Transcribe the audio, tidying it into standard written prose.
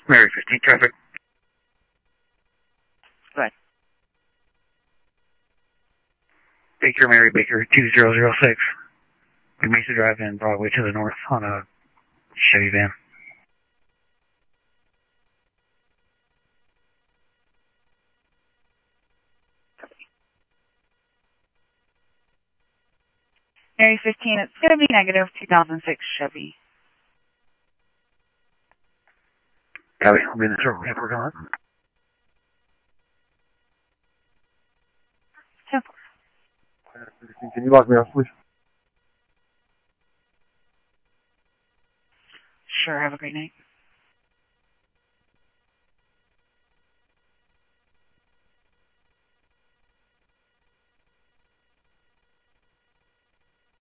Mary 15 traffic. Go ahead. Baker, Mary Baker 2006. Mesa Drive in Broadway to the north on a Chevy van. Mary 15, it's going to be negative 2006 Chevy. Copy. I'll be in the circle. Yeah, we're going. Can you lock me off, please? Sure, have a great night.